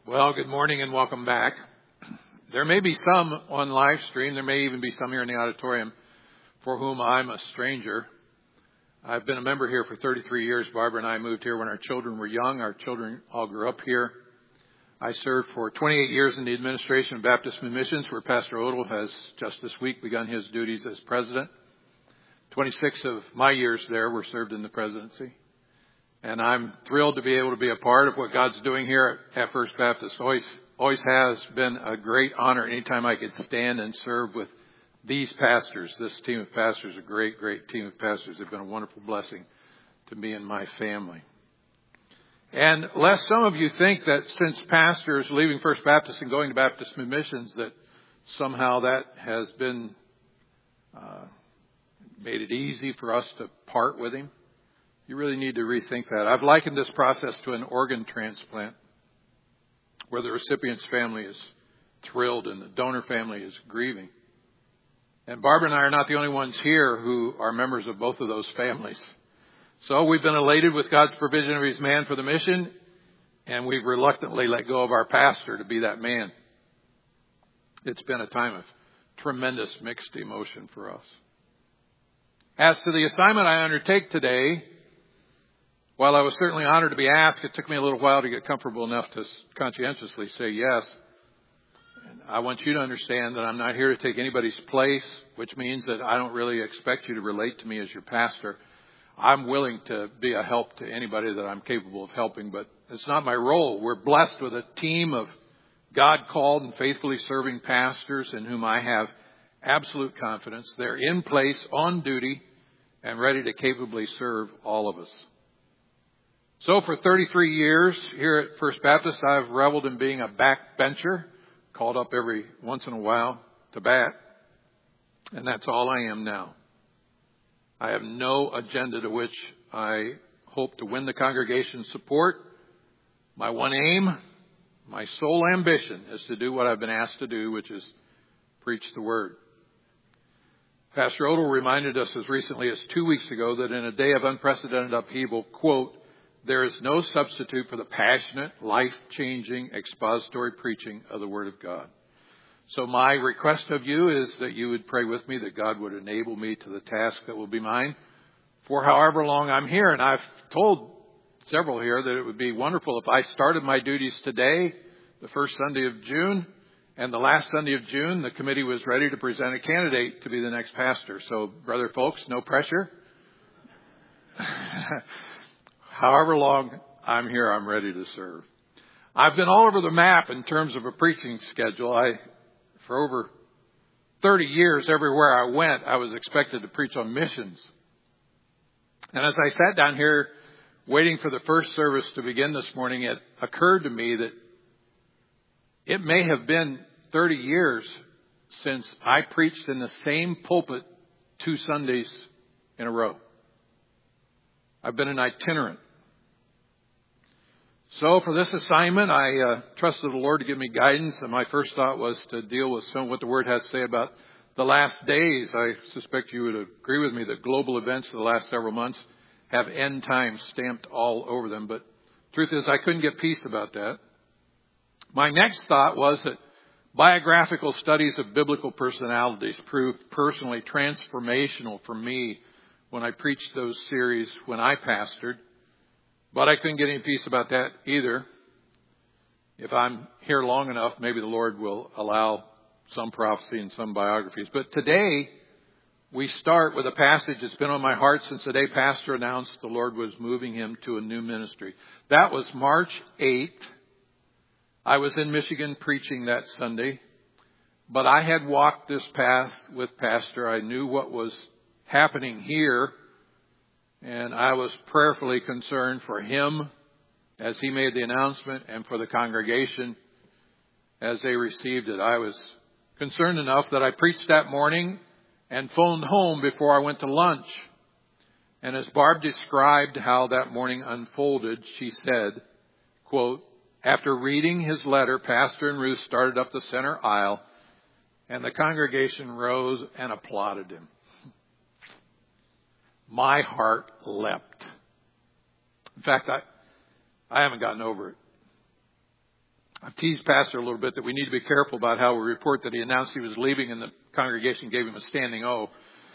Well, good morning and welcome back. There may be some on live stream. There may even be some here in the auditorium for whom I'm a stranger. I've been a member here for 33 years. Barbara and I moved here when our children were young. Our children all grew up here. I served for 28 years in the administration of Baptist Missions, where Pastor Odell has just this week begun his duties as president. 26 of my years there were served in the presidency. And I'm thrilled to be able to be a part of what God's doing here at First Baptist. Always has been a great honor anytime I could stand and serve with these pastors. This team of pastors, a great, great team of pastors. They've been a wonderful blessing to me and my family. And lest some of you think that since pastors leaving First Baptist and going to Baptist Missions that somehow that has been made it easy for us to part with him. You really need to rethink that. I've likened this process to an organ transplant where the recipient's family is thrilled and the donor family is grieving. And Barbara and I are not the only ones here who are members of both of those families. So we've been elated with God's provision of his man for the mission, and we've reluctantly let go of our pastor to be that man. It's been a time of tremendous mixed emotion for us. As to the assignment I undertake today, while I was certainly honored to be asked, it took me a little while to get comfortable enough to conscientiously say yes. And I want you to understand that I'm not here to take anybody's place, which means that I don't really expect you to relate to me as your pastor. I'm willing to be a help to anybody that I'm capable of helping, but it's not my role. We're blessed with a team of God-called and faithfully serving pastors in whom I have absolute confidence. They're in place, on duty, and ready to capably serve all of us. So for 33 years here at First Baptist, I've reveled in being a backbencher, called up every once in a while to bat. And that's all I am now. I have no agenda to which I hope to win the congregation's support. My one aim, my sole ambition is to do what I've been asked to do, which is preach the word. Pastor Odell reminded us as recently as 2 weeks ago that in a day of unprecedented upheaval, quote, there is no substitute for the passionate, life-changing, expository preaching of the Word of God. So my request of you is that you would pray with me that God would enable me to the task that will be mine for however long I'm here. And I've told several here that it would be wonderful if I started my duties today, the first Sunday of June, and the last Sunday of June, the committee was ready to present a candidate to be the next pastor. So, brother folks, no pressure. However long I'm here, I'm ready to serve. I've been all over the map in terms of a preaching schedule. For over 30 years, everywhere I went, I was expected to preach on missions. And as I sat down here waiting for the first service to begin this morning, it occurred to me that it may have been 30 years since I preached in the same pulpit 2 Sundays in a row. I've been an itinerant. So for this assignment, I trusted the Lord to give me guidance, and my first thought was to deal with some of what the Word has to say about the last days. I suspect you would agree with me that global events of the last several months have end times stamped all over them, but truth is I couldn't get peace about that. My next thought was that biographical studies of biblical personalities proved personally transformational for me when I preached those series when I pastored. But I couldn't get any peace about that either. If I'm here long enough, maybe the Lord will allow some prophecy and some biographies. But today, we start with a passage that's been on my heart since the day Pastor announced the Lord was moving him to a new ministry. That was March 8th. I was in Michigan preaching that Sunday. But I had walked this path with Pastor. I knew what was happening here. And I was prayerfully concerned for him as he made the announcement and for the congregation as they received it. I was concerned enough that I preached that morning and phoned home before I went to lunch. And as Barb described how that morning unfolded, she said, quote, after reading his letter, Pastor and Ruth started up the center aisle and the congregation rose and applauded him. My heart leapt. In fact, I haven't gotten over it. I've teased Pastor a little bit that we need to be careful about how we report that he announced he was leaving and the congregation gave him a standing O.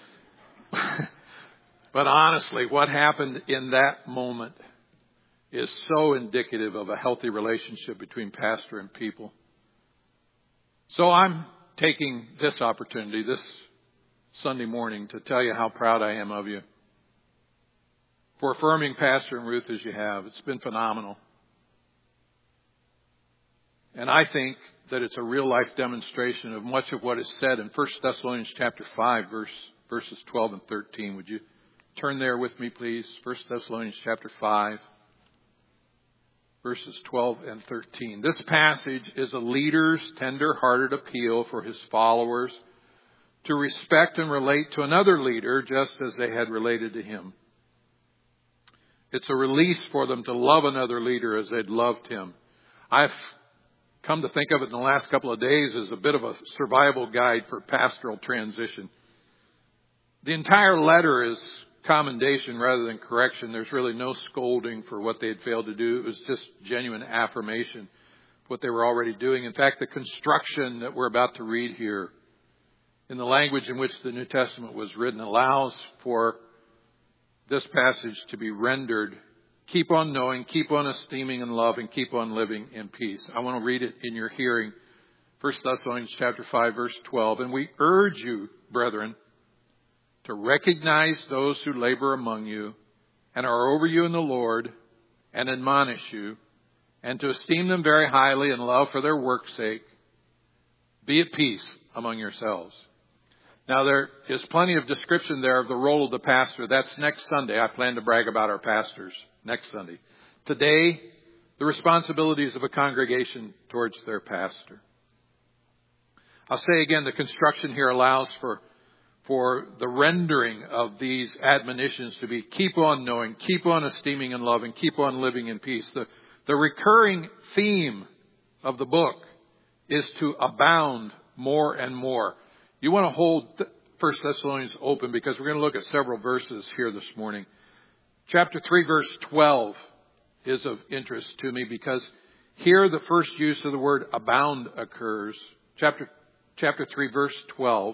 But honestly, what happened in that moment is so indicative of a healthy relationship between pastor and people. So I'm taking this opportunity this Sunday morning to tell you how proud I am of you for affirming Pastor and Ruth as you have. It's been phenomenal. And I think that it's a real life demonstration of much of what is said in 1 Thessalonians chapter 5, verses 12 and 13. Would you turn there with me, please? 1 Thessalonians chapter 5, verses 12 and 13. This passage is a leader's tender-hearted appeal for his followers to respect and relate to another leader just as they had related to him. It's a release for them to love another leader as they'd loved him. I've come to think of it in the last couple of days as a bit of a survival guide for pastoral transition. The entire letter is commendation rather than correction. There's really no scolding for what they had failed to do. It was just genuine affirmation of what they were already doing. In fact, the construction that we're about to read here in the language in which the New Testament was written allows for this passage to be rendered, keep on knowing, keep on esteeming and loving, keep on living in peace. I want to read it in your hearing. 1 Thessalonians chapter 5, verse 12. And we urge you, brethren, to recognize those who labor among you and are over you in the Lord and admonish you, and to esteem them very highly in love for their work's sake. Be at peace among yourselves. Now, there is plenty of description there of the role of the pastor. That's next Sunday. I plan to brag about our pastors next Sunday. Today, the responsibilities of a congregation towards their pastor. I'll say again, the construction here allows for the rendering of these admonitions to be keep on knowing, keep on esteeming and loving, keep on living in peace. The recurring theme of the book is to abound more and more. You want to hold 1 Thessalonians open because we're going to look at several verses here this morning. Chapter 3, verse 12 is of interest to me because here the first use of the word abound occurs. Chapter 3, verse 12.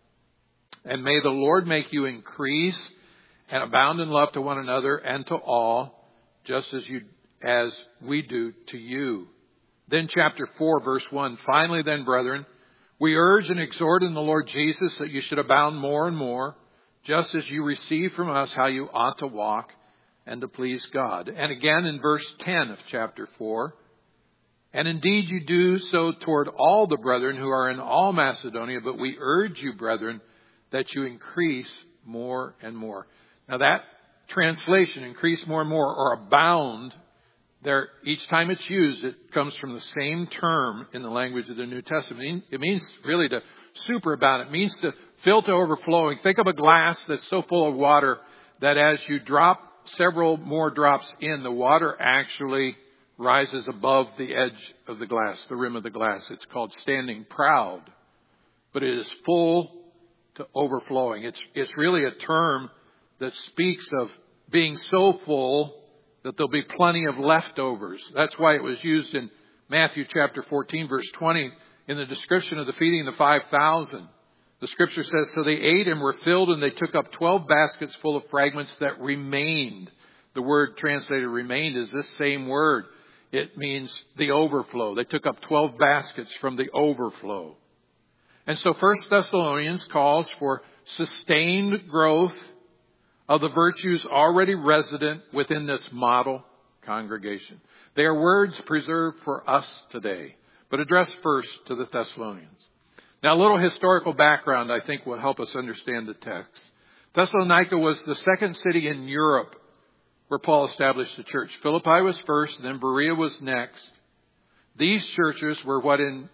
And may the Lord make you increase and abound in love to one another and to all, just as we do to you. Then chapter 4, verse 1. Finally then, brethren, we urge and exhort in the Lord Jesus that you should abound more and more, just as you receive from us how you ought to walk and to please God. And again in verse 10 of chapter 4. And indeed you do so toward all the brethren who are in all Macedonia, but we urge you, brethren, that you increase more and more. Now that translation, increase more and more, or abound, there, each time it's used, it comes from the same term in the language of the New Testament. It means really to superabound. It means to fill to overflowing. Think of a glass that's so full of water that as you drop several more drops in, the water actually rises above the edge of the glass, the rim of the glass. It's called standing proud, but it is full to overflowing. It's really a term that speaks of being so full that there'll be plenty of leftovers. That's why it was used in Matthew chapter 14, verse 20, in the description of the feeding of the 5,000. The scripture says, so they ate and were filled, and they took up 12 baskets full of fragments that remained. The word translated remained is this same word. It means the overflow. They took up 12 baskets from the overflow. And so 1 Thessalonians calls for sustained growth of the virtues already resident within this model congregation. They are words preserved for us today, but addressed first to the Thessalonians. Now, a little historical background, I think, will help us understand the text. Thessalonica was the second city in Europe where Paul established the church. Philippi was first, and then Berea was next. These churches were in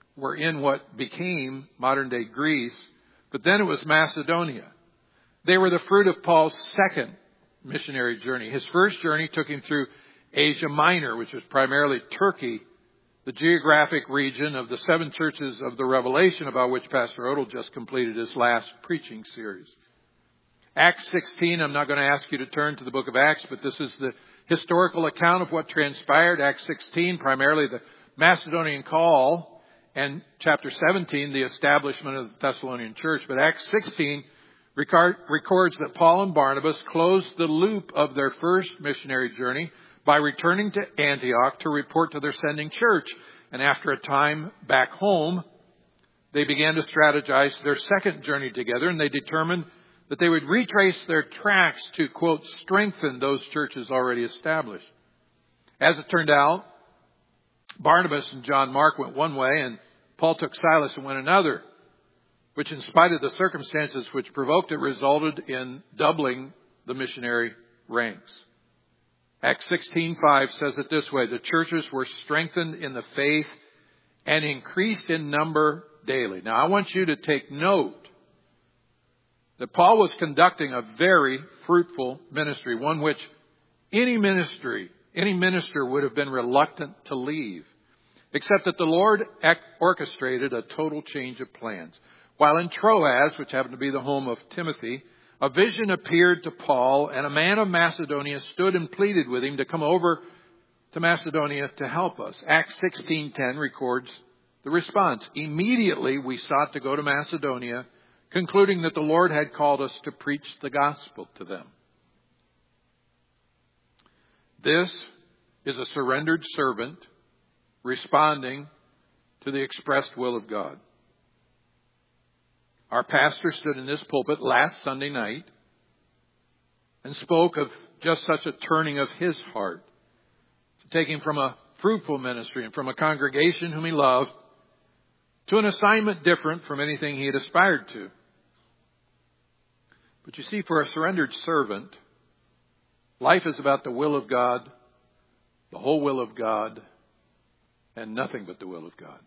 what became modern-day Greece, but then it was Macedonia. They were the fruit of Paul's second missionary journey. His first journey took him through Asia Minor, which was primarily Turkey, the geographic region of the 7 churches of the Revelation, about which Pastor Odell just completed his last preaching series. Acts 16, I'm not going to ask you to turn to the book of Acts, but this is the historical account of what transpired. Acts 16, primarily the Macedonian call, and chapter 17, the establishment of the Thessalonian church. But Acts 16 records that Paul and Barnabas closed the loop of their first missionary journey by returning to Antioch to report to their sending church. And after a time back home, they began to strategize their second journey together, and they determined that they would retrace their tracks to, quote, strengthen those churches already established. As it turned out, Barnabas and John Mark went one way, and Paul took Silas and went another, which in spite of the circumstances which provoked it, resulted in doubling the missionary ranks. Acts 16:5 says it this way: the churches were strengthened in the faith and increased in number daily. Now I want you to take note that Paul was conducting a very fruitful ministry, one which any minister would have been reluctant to leave, except that the Lord orchestrated a total change of plans. While in Troas, which happened to be the home of Timothy, a vision appeared to Paul, and a man of Macedonia stood and pleaded with him to come over to Macedonia to help us. Acts 16:10 records the response. Immediately we sought to go to Macedonia, concluding that the Lord had called us to preach the gospel to them. This is a surrendered servant responding to the expressed will of God. Our pastor stood in this pulpit last Sunday night and spoke of just such a turning of his heart, to take him from a fruitful ministry and from a congregation whom he loved to an assignment different from anything he had aspired to. But you see, for a surrendered servant, life is about the will of God, the whole will of God, and nothing but the will of God.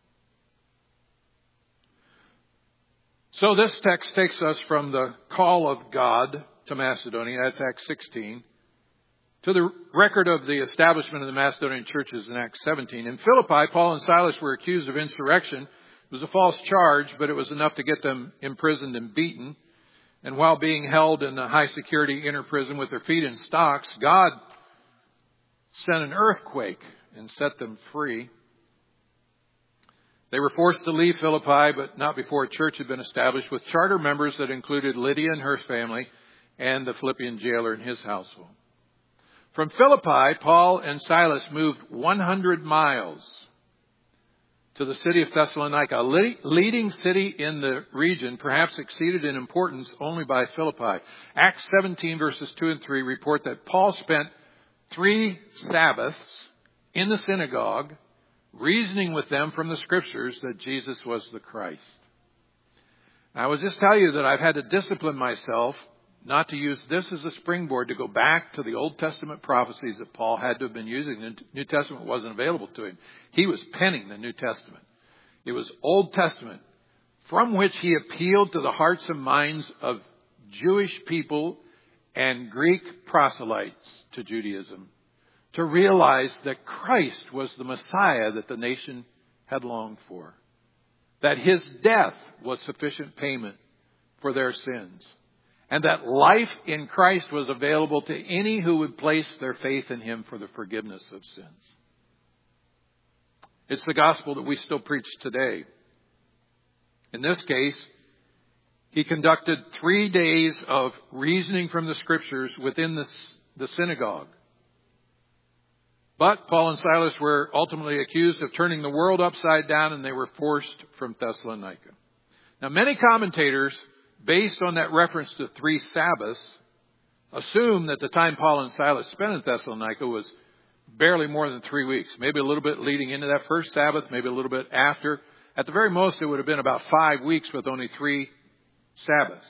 So this text takes us from the call of God to Macedonia, that's Acts 16, to the record of the establishment of the Macedonian churches in Acts 17. In Philippi, Paul and Silas were accused of insurrection. It was a false charge, but it was enough to get them imprisoned and beaten. And while being held in a high security inner prison with their feet in stocks, God sent an earthquake and set them free. They were forced to leave Philippi, but not before a church had been established with charter members that included Lydia and her family and the Philippian jailer and his household. From Philippi, Paul and Silas moved 100 miles to the city of Thessalonica, a leading city in the region, perhaps exceeded in importance only by Philippi. Acts 17 verses 2 and 3 report that Paul spent 3 Sabbaths in the synagogue, reasoning with them from the scriptures that Jesus was the Christ. I will just tell you that I've had to discipline myself not to use this as a springboard to go back to the Old Testament prophecies that Paul had to have been using. The New Testament wasn't available to him. He was penning the New Testament. It was Old Testament from which he appealed to the hearts and minds of Jewish people and Greek proselytes to Judaism to realize that Christ was the Messiah that the nation had longed for, that his death was sufficient payment for their sins, and that life in Christ was available to any who would place their faith in him for the forgiveness of sins. It's the gospel that we still preach today. In this case, he conducted 3 days of reasoning from the scriptures within the synagogue. But Paul and Silas were ultimately accused of turning the world upside down, and they were forced from Thessalonica. Now, many commentators, based on that reference to 3 Sabbaths, assume that the time Paul and Silas spent in Thessalonica was barely more than 3 weeks. Maybe a little bit leading into that first Sabbath, maybe a little bit after. At the very most, it would have been about 5 weeks with only 3 Sabbaths.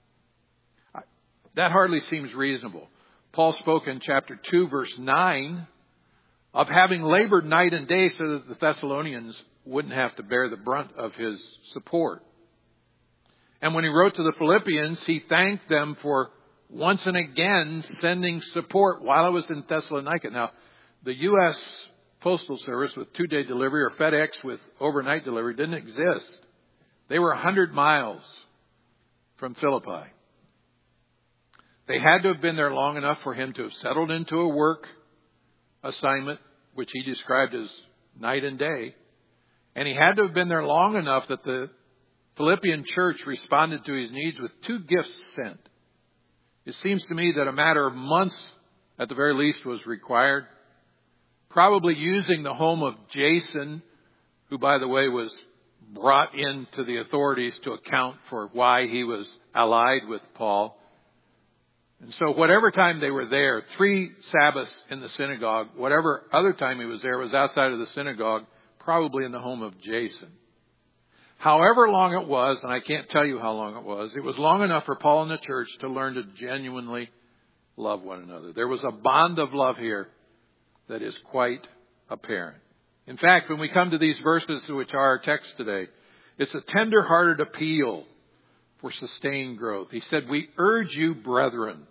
That hardly seems reasonable. Paul spoke in chapter 2, verse 9, of having labored night and day so that the Thessalonians wouldn't have to bear the brunt of his support. And when he wrote to the Philippians, he thanked them for once and again sending support while I was in Thessalonica. Now, the U.S. Postal Service with 2-day delivery or FedEx with overnight delivery didn't exist. They were 100 miles from Philippi. They had to have been there long enough for him to have settled into a work assignment, which he described as night and day. And he had to have been there long enough that the Philippian church responded to his needs with 2 gifts sent. It seems to me that a matter of months, at the very least, was required. Probably using the home of Jason, who, by the way, was brought into the authorities to account for why he was allied with Paul. And so whatever time they were there, 3 Sabbaths in the synagogue, whatever other time he was there was outside of the synagogue, probably in the home of Jason. However long it was, and I can't tell you how long it was long enough for Paul and the church to learn to genuinely love one another. There was a bond of love here that is quite apparent. In fact, when we come to these verses, which are our text today, it's a tender-hearted appeal for sustained growth. He said, "We urge you, brethren."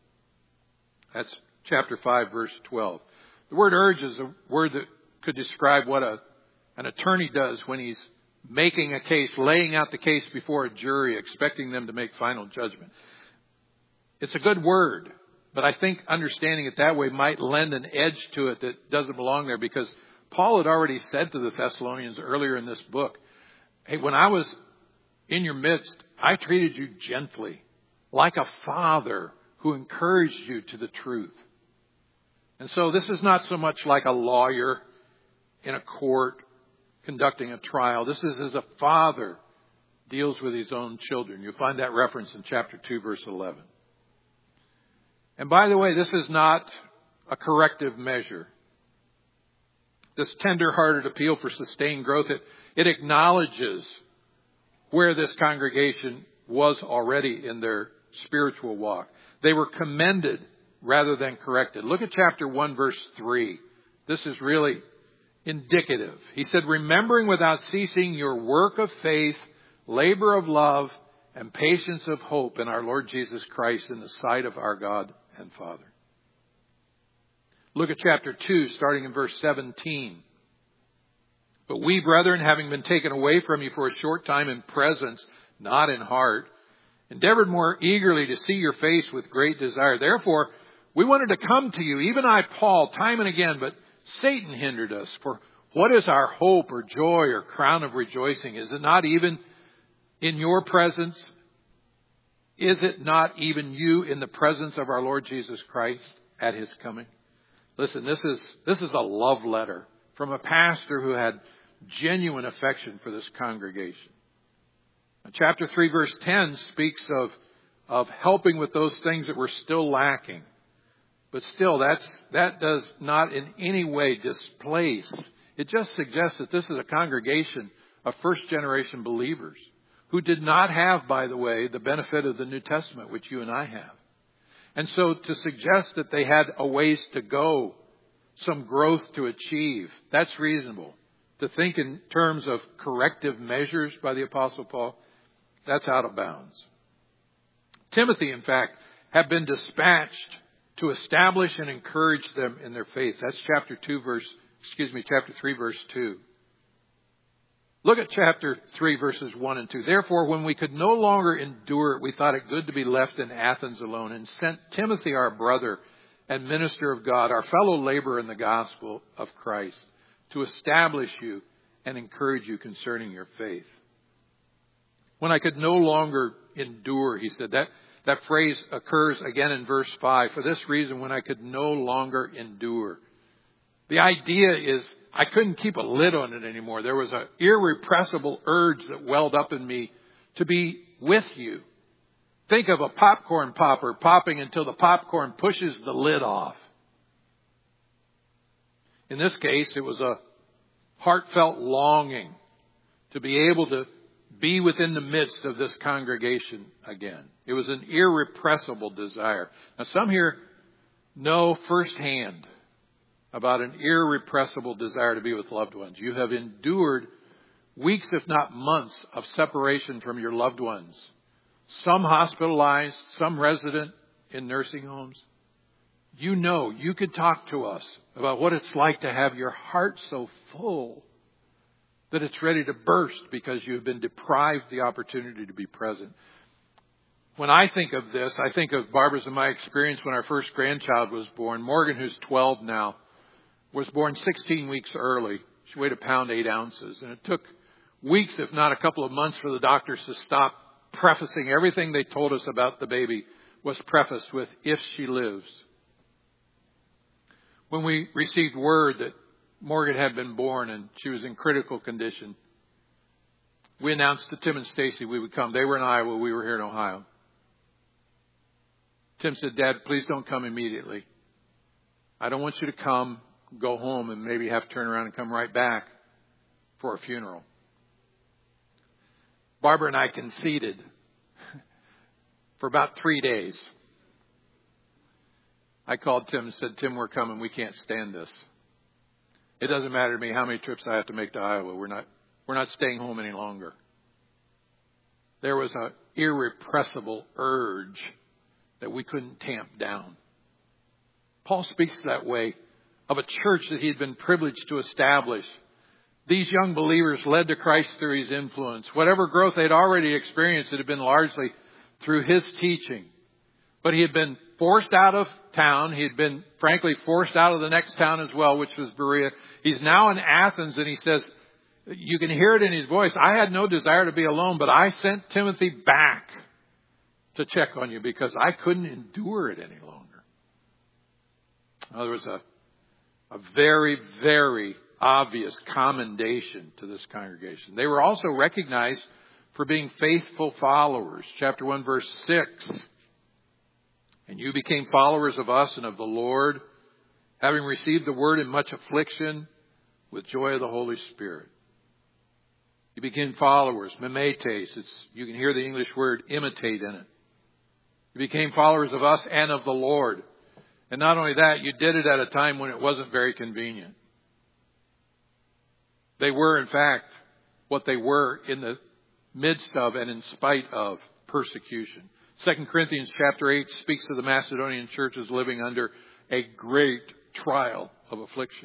That's chapter 5, verse 12. The word urge is a word that could describe what an attorney does when he's making a case, laying out the case before a jury, expecting them to make final judgment. It's a good word, but I think understanding it that way might lend an edge to it that doesn't belong there, because Paul had already said to the Thessalonians earlier in this book, "Hey, when I was in your midst, I treated you gently, like a father who encouraged you to the truth." And so this is not so much like a lawyer in a court conducting a trial. This is as a father deals with his own children. You'll find that reference in chapter 2, verse 11. And by the way, this is not a corrective measure. This tender-hearted appeal for sustained growth, it acknowledges where this congregation was already in their spiritual walk. They were commended rather than corrected. Look at chapter 1, verse 3. This is really indicative. He said, "Remembering without ceasing your work of faith, labor of love, and patience of hope in our Lord Jesus Christ in the sight of our God and Father." Look at chapter 2, starting in verse 17. "But we, brethren, having been taken away from you for a short time in presence, not in heart, endeavored more eagerly to see your face with great desire. Therefore, we wanted to come to you, even I, Paul, time and again, but Satan hindered us. For what is our hope or joy or crown of rejoicing? Is it not even in your presence? Is it not even you in the presence of our Lord Jesus Christ at his coming?" Listen, this is a love letter from a pastor who had genuine affection for this congregation. Now, chapter 3, verse 10 speaks of helping with those things that were still lacking. But still, that does not in any way displace. It just suggests that this is a congregation of first-generation believers who did not have, by the way, the benefit of the New Testament, which you and I have. And so to suggest that they had a ways to go, some growth to achieve, that's reasonable. To think in terms of corrective measures by the Apostle Paul, that's out of bounds. Timothy, in fact, had been dispatched to establish and encourage them in their faith. That's chapter 3, verse 2. Look at chapter 3, verses 1 and 2. "Therefore, when we could no longer endure it, we thought it good to be left in Athens alone, and sent Timothy, our brother and minister of God, our fellow laborer in the gospel of Christ, to establish you and encourage you concerning your faith." When I could no longer endure, he said. That phrase occurs again in verse 5. "For this reason, when I could no longer endure." The idea is I couldn't keep a lid on it anymore. There was an irrepressible urge that welled up in me to be with you. Think of a popcorn popper popping until the popcorn pushes the lid off. In this case, it was a heartfelt longing to be able to be within the midst of this congregation again. It was an irrepressible desire. Now, some here know firsthand about an irrepressible desire to be with loved ones. You have endured weeks, if not months, of separation from your loved ones. Some hospitalized, some resident in nursing homes. You know, you could talk to us about what it's like to have your heart so full that it's ready to burst because you've been deprived the opportunity to be present. When I think of this, I think of Barbara's and my experience when our first grandchild was born. Morgan, who's 12 now, was born 16 weeks early. She weighed 1 pound 8 ounces. And it took weeks, if not a couple of months, for the doctors to stop prefacing everything they told us about the baby was prefaced with, if she lives. When we received word that Morgan had been born and she was in critical condition, we announced to Tim and Stacy we would come. They were in Iowa. We were here in Ohio. Tim said, Dad, please don't come immediately. I don't want you to come, go home, and maybe have to turn around and come right back for a funeral. Barbara and I conceded for about 3 days. I called Tim and said, Tim, we're coming. We can't stand this. It doesn't matter to me how many trips I have to make to Iowa. We're not staying home any longer. There was an irrepressible urge that we couldn't tamp down. Paul speaks that way of a church that he had been privileged to establish. These young believers led to Christ through his influence. Whatever growth they'd already experienced, it had been largely through his teaching. But he had been forced out of town. He had been, frankly, forced out of the next town as well, which was Berea. He's now in Athens, and he says, you can hear it in his voice, I had no desire to be alone, but I sent Timothy back to check on you because I couldn't endure it any longer. Now, there was a very, very obvious commendation to this congregation. They were also recognized for being faithful followers. Chapter 1, verse 6. And you became followers of us and of the Lord, having received the word in much affliction with joy of the Holy Spirit. You became followers, mimetes. You can hear the English word imitate in it. You became followers of us and of the Lord. And not only that, you did it at a time when it wasn't very convenient. They were, in fact, what they were in the midst of and in spite of persecution. 2 Corinthians chapter 8 speaks of the Macedonian churches living under a great trial of affliction.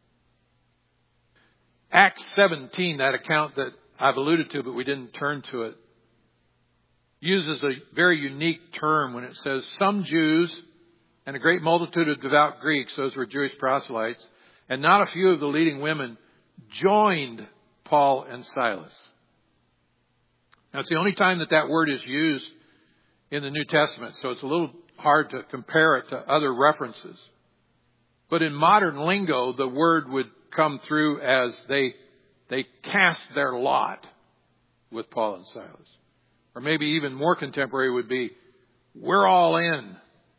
Acts 17, that account that I've alluded to, but we didn't turn to it, uses a very unique term when it says some Jews and a great multitude of devout Greeks, those were Jewish proselytes, and not a few of the leading women joined Paul and Silas. Now, it's the only time that word is used in the New Testament, so it's a little hard to compare it to other references. But in modern lingo, the word would come through as they cast their lot with Paul and Silas. Or maybe even more contemporary would be, we're all in.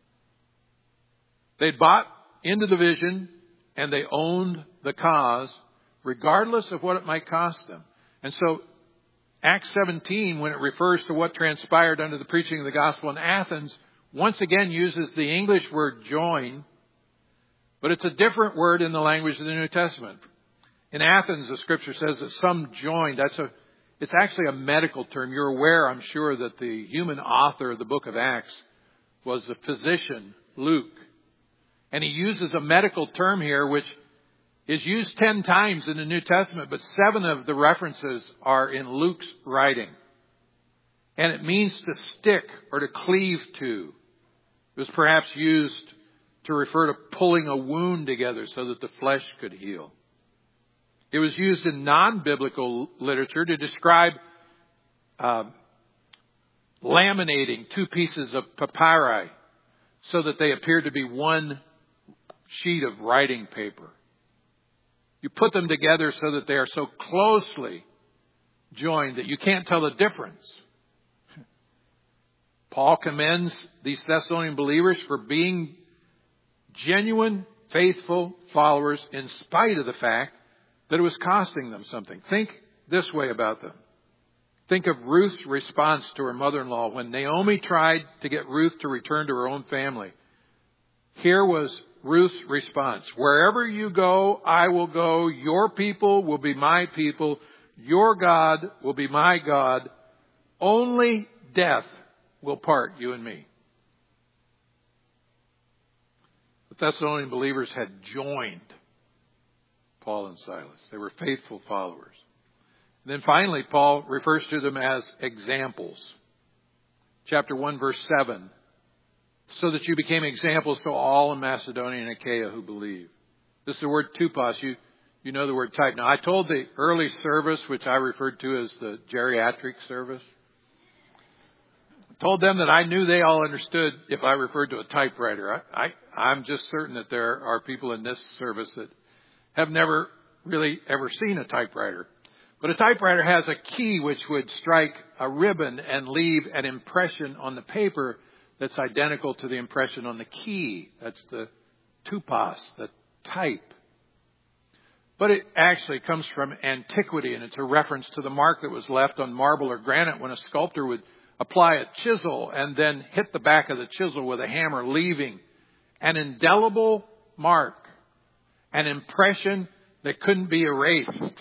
They bought into the vision and they owned the cause, regardless of what it might cost them. And so Acts 17, when it refers to what transpired under the preaching of the gospel in Athens, once again uses the English word join, but it's a different word in the language of the New Testament. In Athens, the scripture says that some joined. It's actually a medical term. You're aware, I'm sure, that the human author of the book of Acts was the physician, Luke. And he uses a medical term here, which is used 10 times in the New Testament, but 7 of the references are in Luke's writing. And it means to stick or to cleave to. It was perhaps used to refer to pulling a wound together so that the flesh could heal. It was used in non-biblical literature to describe laminating 2 pieces of papyri so that they appeared to be one sheet of writing paper. You put them together so that they are so closely joined that you can't tell the difference. Paul commends these Thessalonian believers for being genuine, faithful followers in spite of the fact that it was costing them something. Think this way about them. Think of Ruth's response to her mother-in-law when Naomi tried to get Ruth to return to her own family. Here was Ruth's response. Wherever you go, I will go. Your people will be my people. Your God will be my God. Only death will part you and me. The Thessalonian believers had joined Paul and Silas. They were faithful followers. And then finally, Paul refers to them as examples. Chapter 1, verse 7. So that you became examples to all in Macedonia and Achaia who believe. This is the word tupos. You know the word type. Now, I told the early service, which I referred to as the geriatric service, told them that I knew they all understood if I referred to a typewriter. I'm just certain that there are people in this service that have never really ever seen a typewriter. But a typewriter has a key which would strike a ribbon and leave an impression on the paper that's identical to the impression on the key. That's the tupos, the type. But it actually comes from antiquity, and it's a reference to the mark that was left on marble or granite when a sculptor would apply a chisel and then hit the back of the chisel with a hammer, leaving an indelible mark, an impression that couldn't be erased.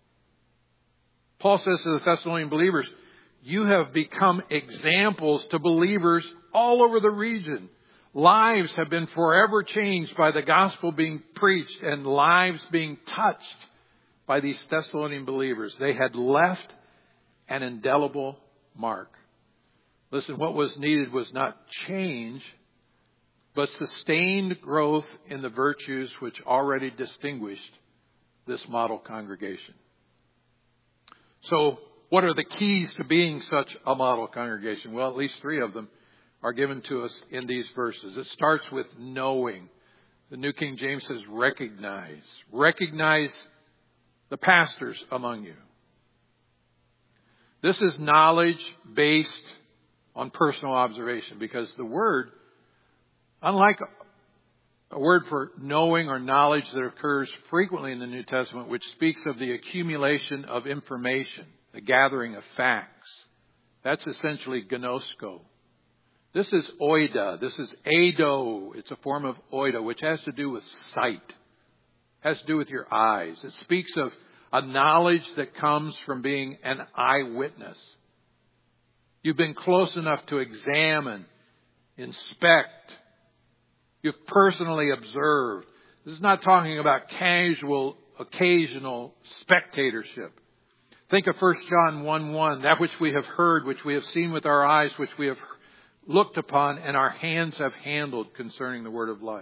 Paul says to the Thessalonian believers, you have become examples to believers all over the region. Lives have been forever changed by the gospel being preached and lives being touched by these Thessalonian believers. They had left an indelible mark. Listen, what was needed was not change, but sustained growth in the virtues which already distinguished this model congregation. So, what are the keys to being such a model congregation? Well, at least 3 of them are given to us in these verses. It starts with knowing. The New King James says recognize. Recognize the pastors among you. This is knowledge based on personal observation, because the word, unlike a word for knowing or knowledge that occurs frequently in the New Testament, which speaks of the accumulation of information, the gathering of facts, that's essentially gnosko. This is oida. This is eido. It's a form of oida, which has to do with sight. It has to do with your eyes. It speaks of a knowledge that comes from being an eyewitness. You've been close enough to examine, inspect. You've personally observed. This is not talking about casual, occasional spectatorship. Think of 1 John 1:1, that which we have heard, which we have seen with our eyes, which we have looked upon, and our hands have handled concerning the word of life.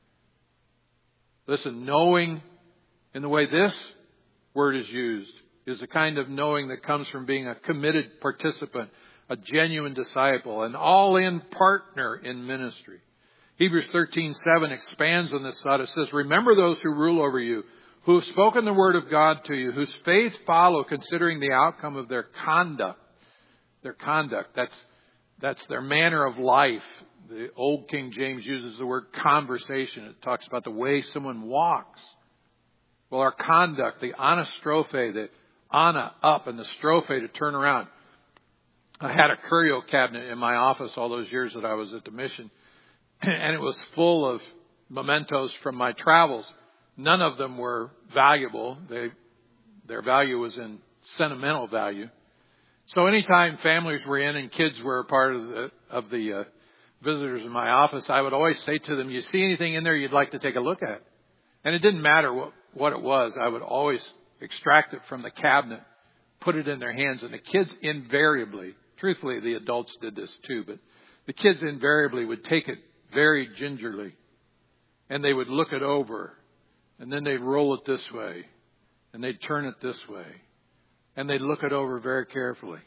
Listen, knowing in the way this word is used is the kind of knowing that comes from being a committed participant, a genuine disciple, an all-in partner in ministry. Hebrews 13:7 expands on this thought. It says, remember those who rule over you, who have spoken the word of God to you, whose faith follow considering the outcome of their conduct. Their conduct, that's their manner of life. The old King James uses the word conversation. It talks about the way someone walks. Well, our conduct, the anastrophe, the ana up and the strophe to turn around. I had a curio cabinet in my office all those years that I was at the mission, and it was full of mementos from my travels. None of them were valuable. Their value was in sentimental value. So anytime families were in and kids were a part of the visitors in my office, I would always say to them, you see anything in there you'd like to take a look at? And it didn't matter what it was. I would always extract it from the cabinet, put it in their hands, and the kids invariably, truthfully, the adults did this too, but the kids invariably would take it very gingerly, and they would look it over, and then they'd roll it this way, and they'd turn it this way, and they'd look it over very carefully.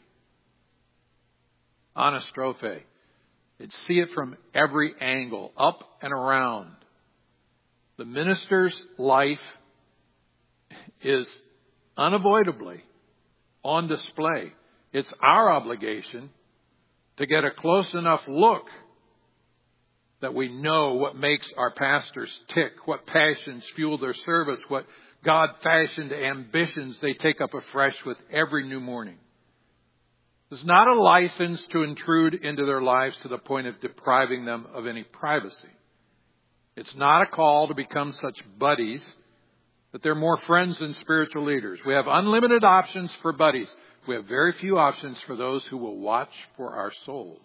Anastrophe. They'd see it from every angle, up and around. The minister's life is unavoidably on display. It's our obligation to get a close enough look that we know what makes our pastors tick, what passions fuel their service, what God-fashioned ambitions they take up afresh with every new morning. It's not a license to intrude into their lives to the point of depriving them of any privacy. It's not a call to become such buddies that they're more friends than spiritual leaders. We have unlimited options for buddies. We have very few options for those who will watch for our souls.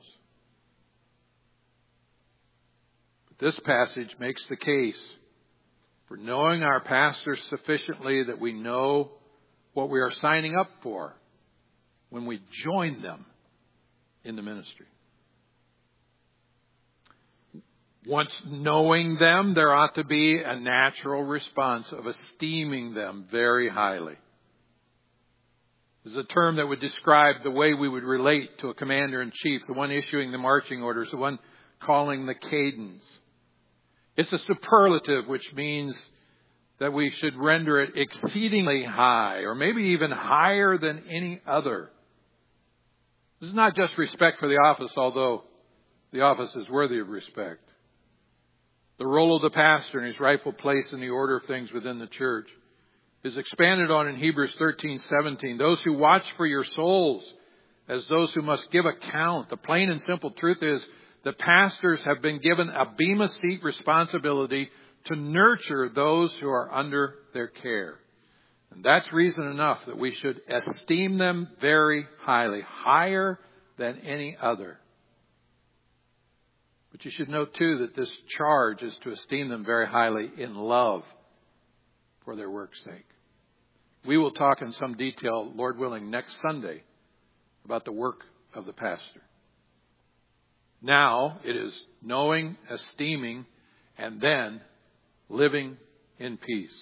But this passage makes the case for knowing our pastors sufficiently that we know what we are signing up for when we join them in the ministry. Once knowing them, there ought to be a natural response of esteeming them very highly. This is a term that would describe the way we would relate to a commander-in-chief, the one issuing the marching orders, the one calling the cadence. It's a superlative, which means that we should render it exceedingly high, or maybe even higher than any other. This is not just respect for the office, although the office is worthy of respect. The role of the pastor and his rightful place in the order of things within the church is expanded on in Hebrews 13:17. Those who watch for your souls as those who must give account. The plain and simple truth is that pastors have been given a bema seat responsibility to nurture those who are under their care. And that's reason enough that we should esteem them very highly, higher than any other. But you should note, too, that this charge is to esteem them very highly in love for their work's sake. We will talk in some detail, Lord willing, next Sunday about the work of the pastor. Now it is knowing, esteeming, and then living in peace.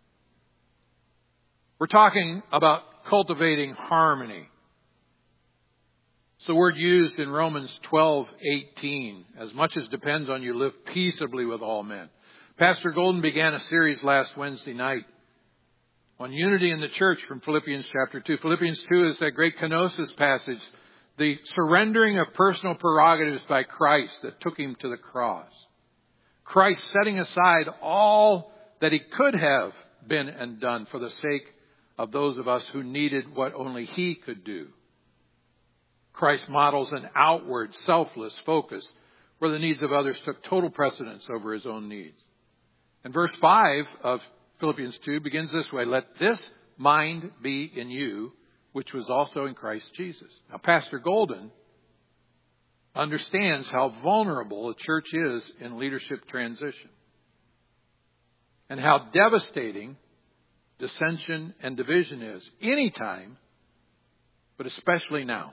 We're talking about cultivating harmony. It's the word used in Romans 12:18. As much as depends on you, live peaceably with all men. Pastor Golden began a series last Wednesday night on unity in the church from Philippians chapter 2. Philippians 2 is that great kenosis passage, the surrendering of personal prerogatives by Christ that took him to the cross. Christ setting aside all that he could have been and done for the sake of those of us who needed what only he could do. Christ models an outward, selfless focus where the needs of others took total precedence over his own needs. And verse 5 of Philippians 2 begins this way: let this mind be in you, which was also in Christ Jesus. Now, Pastor Golden understands how vulnerable a church is in leadership transition and how devastating dissension and division is anytime, but especially now.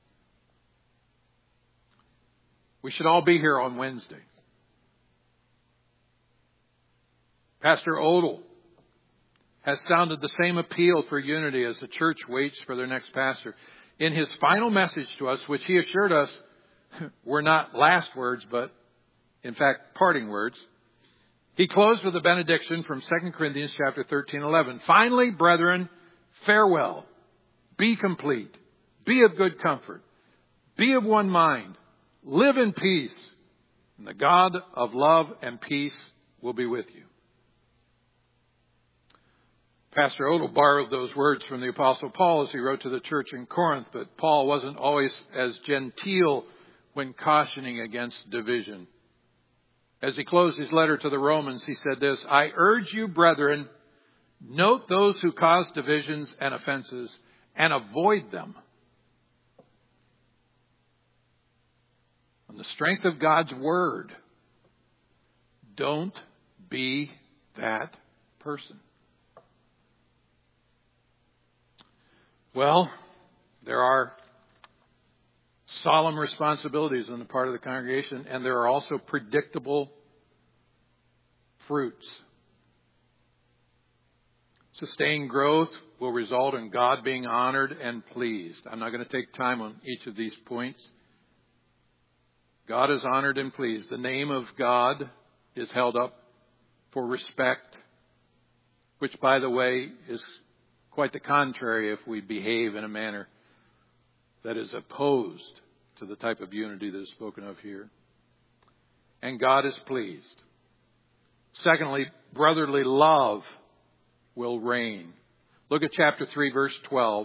We should all be here on Wednesday. Pastor Odell has sounded the same appeal for unity as the church waits for their next pastor. In his final message to us, which he assured us were not last words, but in fact parting words, he closed with a benediction from 2 Corinthians chapter 13:11. Finally, brethren, farewell. Be complete. Be of good comfort. Be of one mind. Live in peace. And the God of love and peace will be with you. Pastor Odell borrowed those words from the Apostle Paul as he wrote to the church in Corinth, but Paul wasn't always as genteel when cautioning against division. As he closed his letter to the Romans, he said this: I urge you, brethren, note those who cause divisions and offenses and avoid them. On the strength of God's word, don't be that person. Well, there are solemn responsibilities on the part of the congregation, and there are also predictable fruits. Sustained growth will result in God being honored and pleased. I'm not going to take time on each of these points. God is honored and pleased. The name of God is held up for respect, which, by the way, is quite the contrary if we behave in a manner that is opposed to the type of unity that is spoken of here. And God is pleased. Secondly, brotherly love will reign. Look at chapter 3, verse 12.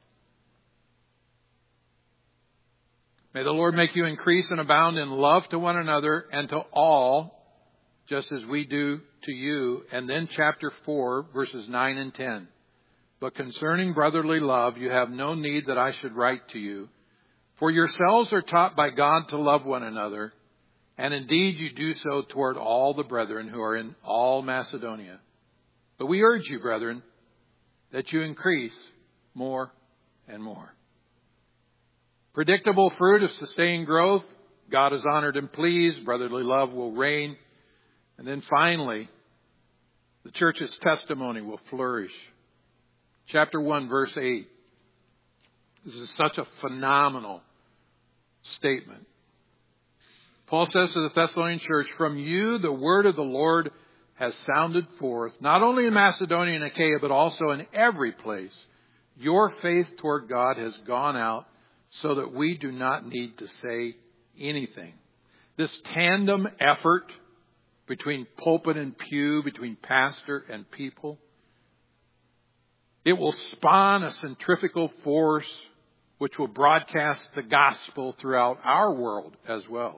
May the Lord make you increase and abound in love to one another and to all, just as we do to you. And then chapter 4, verses 9 and 10. But concerning brotherly love, you have no need that I should write to you. For yourselves are taught by God to love one another. And indeed you do so toward all the brethren who are in all Macedonia. But we urge you, brethren, that you increase more and more. Predictable fruit of sustained growth, God is honored and pleased. Brotherly love will reign. And then finally, the church's testimony will flourish. Chapter 1, verse 8. This is such a phenomenal statement. Paul says to the Thessalonian church, "From you the word of the Lord has sounded forth, not only in Macedonia and Achaia, but also in every place. Your faith toward God has gone out so that we do not need to say anything." This tandem effort between pulpit and pew, between pastor and people, it will spawn a centrifugal force which will broadcast the gospel throughout our world as well.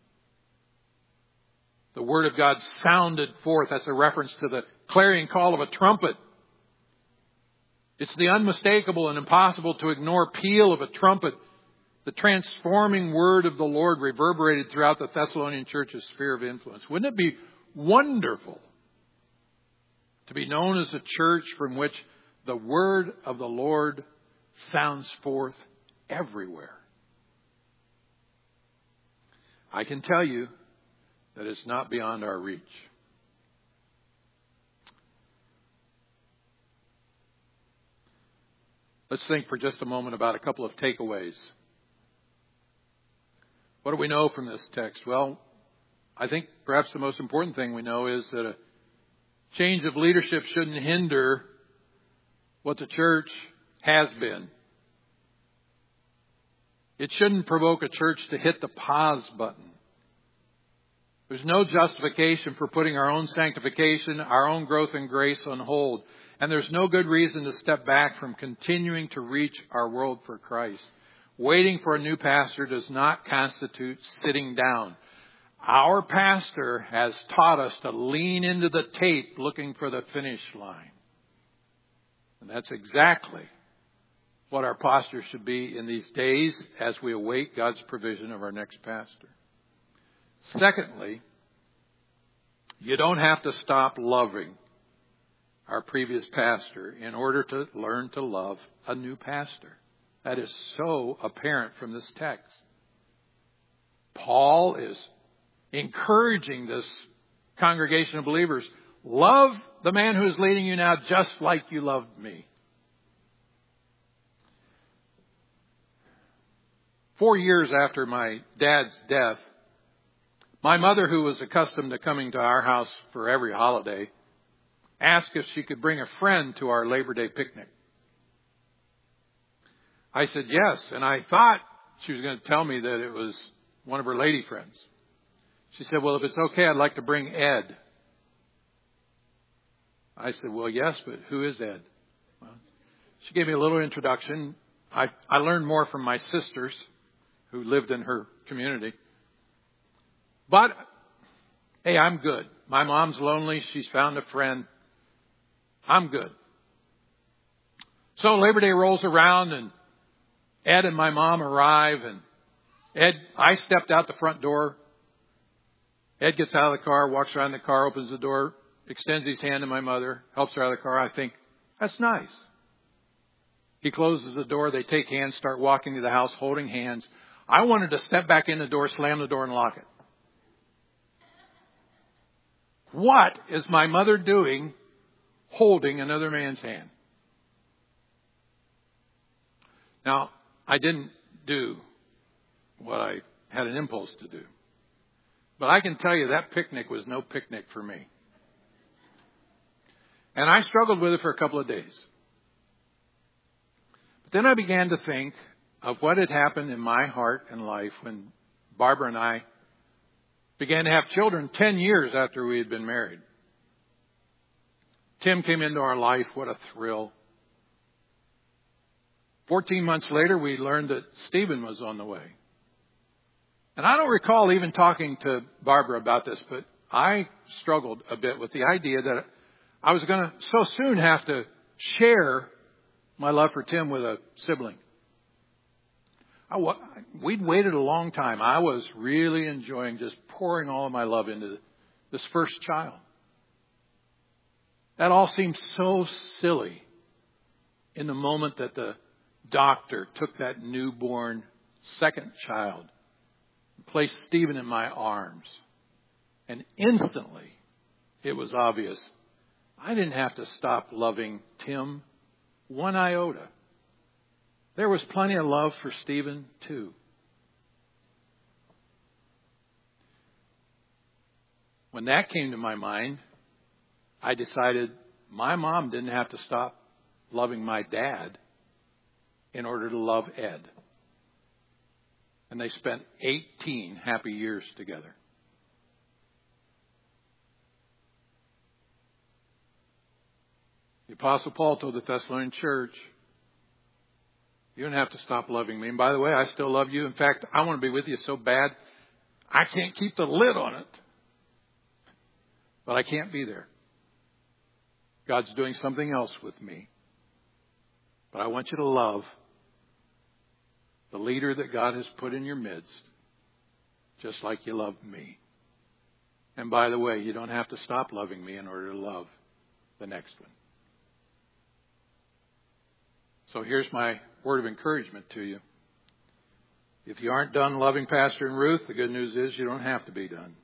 The word of God sounded forth. That's a reference to the clarion call of a trumpet. It's the unmistakable and impossible to ignore peal of a trumpet. The transforming word of the Lord reverberated throughout the Thessalonian church's sphere of influence. Wouldn't it be wonderful to be known as a church from which the word of the Lord sounds forth everywhere? I can tell you that it's not beyond our reach. Let's think for just a moment about a couple of takeaways. What do we know from this text? Well, I think perhaps the most important thing we know is that a change of leadership shouldn't hinder what the church has been. It shouldn't provoke a church to hit the pause button. There's no justification for putting our own sanctification, our own growth in grace on hold. And there's no good reason to step back from continuing to reach our world for Christ. Waiting for a new pastor does not constitute sitting down. Our pastor has taught us to lean into the tape looking for the finish line. And that's exactly what our posture should be in these days as we await God's provision of our next pastor. Secondly, you don't have to stop loving our previous pastor in order to learn to love a new pastor. That is so apparent from this text. Paul is encouraging this congregation of believers, love the man who is leading you now just like you loved me. 4 years after my dad's death, my mother, who was accustomed to coming to our house for every holiday, asked if she could bring a friend to our Labor Day picnic. I said yes, and I thought she was going to tell me that it was one of her lady friends. She said, "Well, if it's okay, I'd like to bring Ed." I said, "Well, yes, but who is Ed?" Well, she gave me a little introduction. I learned more from my sisters who lived in her community. But, hey, I'm good. My mom's lonely. She's found a friend. I'm good. So Labor Day rolls around and Ed and my mom arrive, and I stepped out the front door. Ed gets out of the car, walks around the car, opens the door, extends his hand to my mother, helps her out of the car. I think, that's nice. He closes the door. They take hands, start walking to the house, holding hands. I wanted to step back in the door, slam the door, and lock it. What is my mother doing holding another man's hand? Now, I didn't do what I had an impulse to do. But I can tell you that picnic was no picnic for me. And I struggled with it for a couple of days. But then I began to think of what had happened in my heart and life when Barbara and I began to have children 10 years after we had been married. Tim came into our life. What a thrill. 14 months later, we learned that Stephen was on the way. And I don't recall even talking to Barbara about this, but I struggled a bit with the idea that I was going to so soon have to share my love for Tim with a sibling. We'd waited a long time. I was really enjoying just pouring all of my love into this first child. That all seemed so silly in the moment that the doctor took that newborn second child placed Stephen in my arms. And instantly, it was obvious I didn't have to stop loving Tim one iota. There was plenty of love for Stephen, too. When that came to my mind, I decided my mom didn't have to stop loving my dad in order to love Ed. And they spent 18 happy years together. The Apostle Paul told the Thessalonian church, you don't have to stop loving me. And by the way, I still love you. In fact, I want to be with you so bad, I can't keep the lid on it. But I can't be there. God's doing something else with me. But I want you to love the leader that God has put in your midst, just like you love me. And by the way, you don't have to stop loving me in order to love the next one. So here's my word of encouragement to you. If you aren't done loving Pastor and Ruth, the good news is you don't have to be done.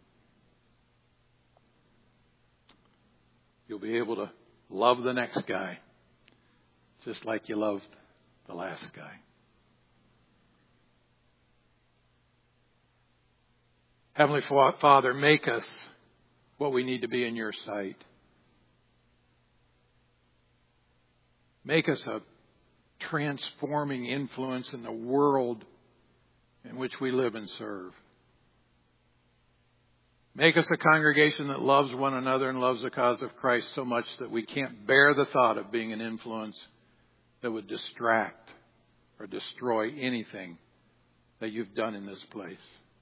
You'll be able to love the next guy just like you loved the last guy. Heavenly Father, make us what we need to be in your sight. Make us a transforming influence in the world in which we live and serve. Make us a congregation that loves one another and loves the cause of Christ so much that we can't bear the thought of being an influence that would distract or destroy anything that you've done in this place.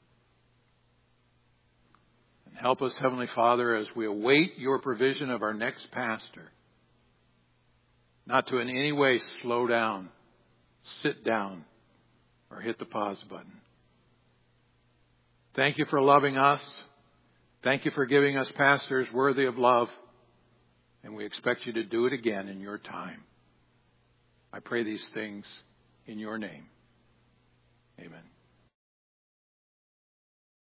And help us, Heavenly Father, as we await your provision of our next pastor, not to in any way slow down, sit down, or hit the pause button. Thank you for loving us. Thank you for giving us pastors worthy of love. And we expect you to do it again in your time. I pray these things in your name. Amen.